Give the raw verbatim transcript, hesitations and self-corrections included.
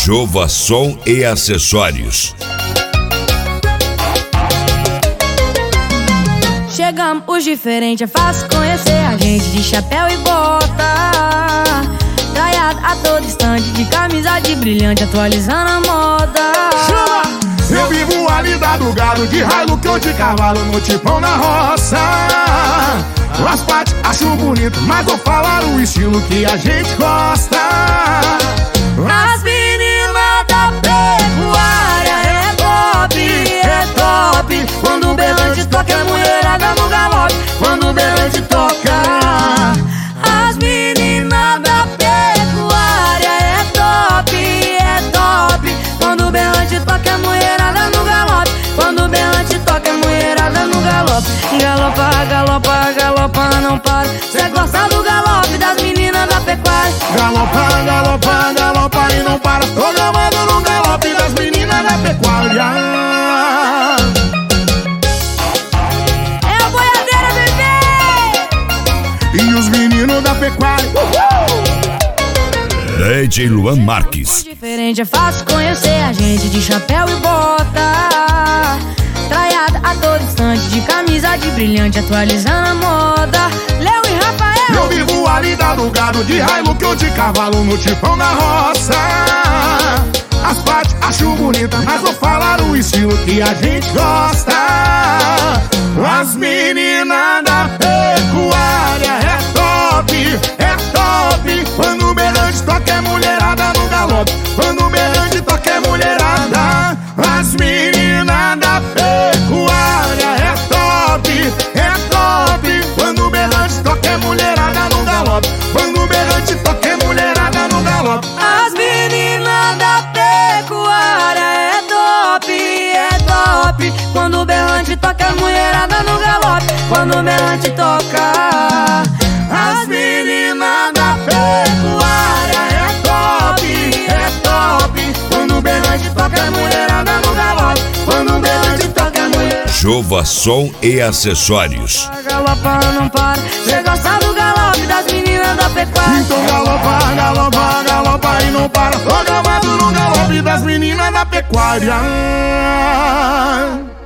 Jova Som e Acessórios. Chegamos os diferentes, é fácil conhecer a gente de chapéu e bota, traiado a todo instante, de camisa de brilhante, atualizando a moda. Chama! Eu vivo ali da do gado, de Hilux ou de cavalo, no tipão na roça. As partes acho bonito, mas vou falar o estilo que a gente gosta. As meninas da pecuária é top, é top. Quando o berrante toca, a mulherada no galope. Quando o berrante toca, as meninas da pecuária é top, é top. Quando o berrante toca, a mulherada no galope. Quando o berrante toca, a mulherada no galope. Galopa, galopa, galopa, não para. Cê gosta do galope das meninas da pecuária. Galopa, galopa, galopa e não para. Tô gamando no galope das meninas da pecuária. É a boiadeira, bebê! E os meninos da pecuária. D J Luan Marques. Diferente, é fácil conhecer a gente de chapéu e bota, traiada a todo instante, de camisa de brilhante, atualizando a moda. Léo e Rafael. Eu vivo ali da do gado, de Hilux ou de cavalo, no tipão na roça. As partes acho bonita, mas vou falar o estilo que a gente gosta. As meninas da pecuária é top, é top. Quando o berrante toca é mulherada no galope. Quando o berrante toca é mulherada. As meninas da pecuária é top, é top. Quando o berrante toca é mulherada no galope. Quando o berrante toca é mulherada no galope. As meninas da pecuária é top, é top. Quando o berrante toca, a mulherada no galope. Quando o berrante toca, as meninas da pecuária é top, é top. Quando o berrante toca, a mulherada no galope. Quando o berrante toca, a mulher. Jova Som e Acessórios. Galopa, não para. Cê gosta do galope das meninas da pecuária. Então galopa, galopa, galopa e não para. Tô gamado no galope das meninas da pecuária.